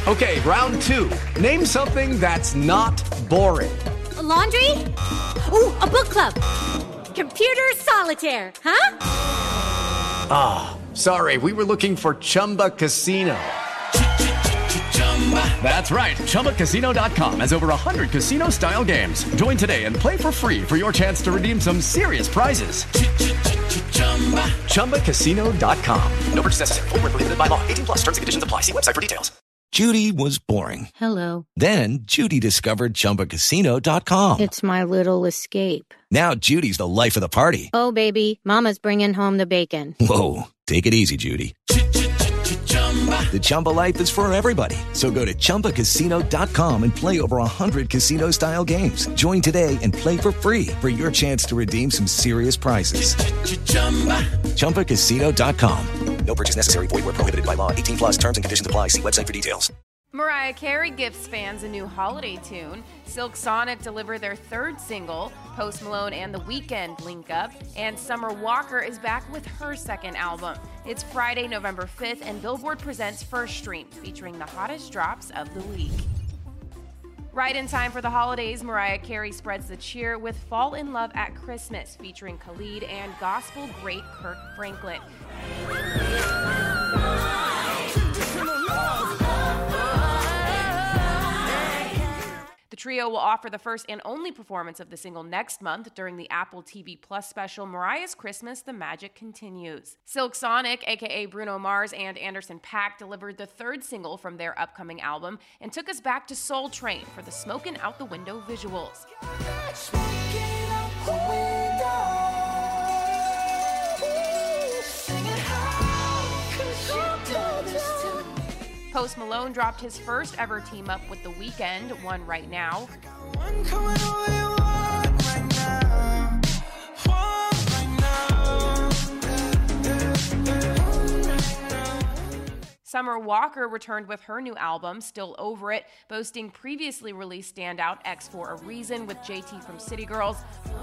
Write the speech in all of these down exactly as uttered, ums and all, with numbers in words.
Okay, round two. Name something that's not boring. A laundry? Ooh, a book club. Computer solitaire, huh? Ah, oh, sorry, we were looking for Chumba Casino. That's right, Chumba Casino dot com has over one hundred casino-style games. Join today and play for free for your chance to redeem some serious prizes. Chumba Casino dot com. No purchase necessary. Void where prohibited by law. eighteen plus. Terms and conditions apply. See website for details. Judy was boring. Hello. Then Judy discovered Chumba Casino dot com. It's my little escape. Now Judy's the life of the party. Oh, baby, mama's bringing home the bacon. Whoa, take it easy, Judy. The Chumba life is for everybody. So go to Chumba Casino dot com and play over one hundred casino-style games. Join today and play for free for your chance to redeem some serious prizes. Chumba Casino dot com. No purchase necessary. Void where prohibited by law. eighteen plus. Terms and conditions apply. See website for details. Mariah Carey gifts fans a new holiday tune. Silk Sonic delivered their third single. Post Malone and The Weeknd link up. And Summer Walker is back with her second album. It's Friday, November fifth, and Billboard presents First Stream, featuring the hottest drops of the week. Right in time for the holidays, Mariah Carey spreads the cheer with Fall in Love at Christmas, featuring Khalid and gospel great Kirk Franklin. The trio will offer the first and only performance of the single next month during the Apple T V Plus special Mariah's Christmas, The Magic Continues. Silk Sonic, aka Bruno Mars and Anderson .Paak, delivered the third single from their upcoming album and took us back to Soul Train for the smoking out the window visuals. Post Malone dropped his first ever team up with The Weeknd, One Right Now. Summer Walker returned with her new album, Still Over It, boasting previously released standout X For a Reason with J T from City Girls.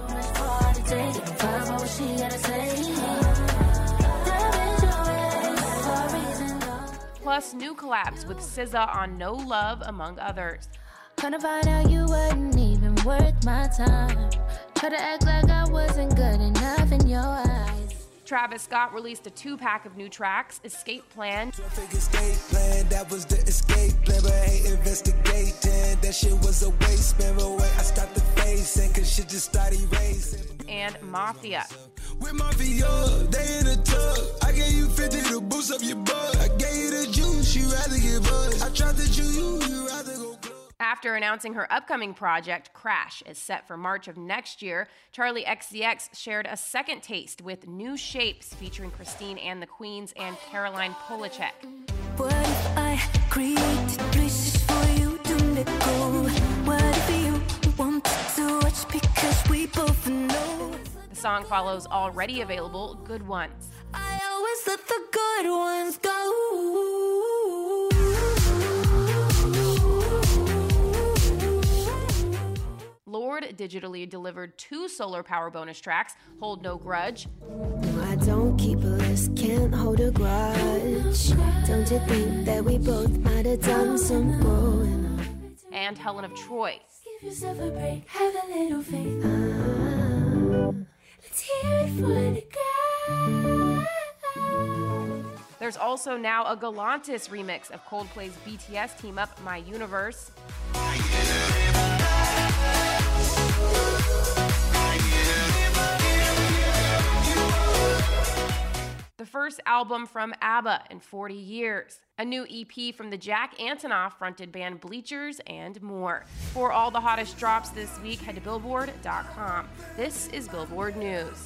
Plus new collabs with S Z A on No Love, among others. Kinda find out you wasn't even worth my time. Try to act like I wasn't good enough in your eyes. Travis Scott released a two-pack of new tracks, Escape Plan. Escape plan, that was the escape plan, but I ain't investigating. That shit was a waste, man, but wait, I stopped the facing, cause shit just started racing. And Mafia. With Mafia, they in the tub. I gave you fifty to boost up your butt. I gave you the juice, you rather get buzzed. I tried to chew you, you rather go club. After announcing her upcoming project, Crash, is set for March of next year, Charli X C X shared a second taste with New Shapes featuring Christine and the Queens and Caroline Polachek. What if I created places for you to let go? What if you want to watch because we both know? The song follows already available Good Ones. I always let the good ones go. Lorde digitally delivered two solar power bonus tracks, Hold No Grudge. I don't keep a list, can't hold a grudge. Don't you think that we both might have done some growing up? And Helen of Troy. Give yourself a break, have a little faith. Uh, let's hear it for the girl. There's also now a Galantis remix of Coldplay's B T S team-up My Universe. The first album from ABBA in forty years. A new E P from the Jack Antonoff-fronted band Bleachers, and more. For all the hottest drops this week, head to Billboard dot com. This is Billboard News.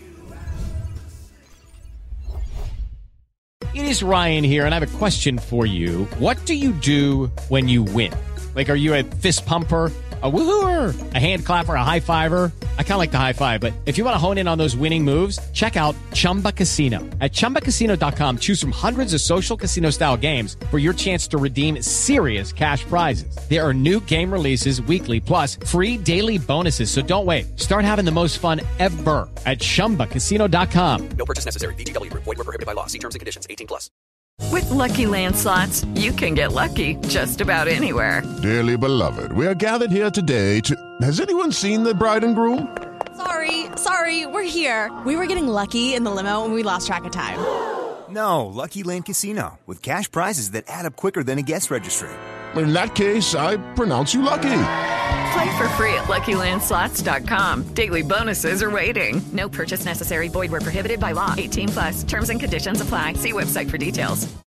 It is Ryan here, and I have a question for you. What do you do when you win? Like, are you a fist pumper, a woohooer, a hand clapper, a high fiver? I kind of like the high five, but if you want to hone in on those winning moves, check out Chumba Casino. At Chumba Casino dot com, choose from hundreds of social casino-style games for your chance to redeem serious cash prizes. There are new game releases weekly, plus free daily bonuses, so don't wait. Start having the most fun ever at Chumba Casino dot com. No purchase necessary. V G W. Void where prohibited by law. See terms and conditions. eighteen plus. With Lucky Land Slots, you can get lucky just about anywhere. Dearly beloved, we are gathered here today to... Has anyone seen the bride and groom? Sorry, sorry, we're here. We were getting lucky in the limo and we lost track of time. No, Lucky Land Casino, with cash prizes that add up quicker than a guest registry. In that case, I pronounce you lucky. Play for free at Lucky Land Slots dot com. Daily bonuses are waiting. No purchase necessary. Void where prohibited by law. eighteen plus. Terms and conditions apply. See website for details.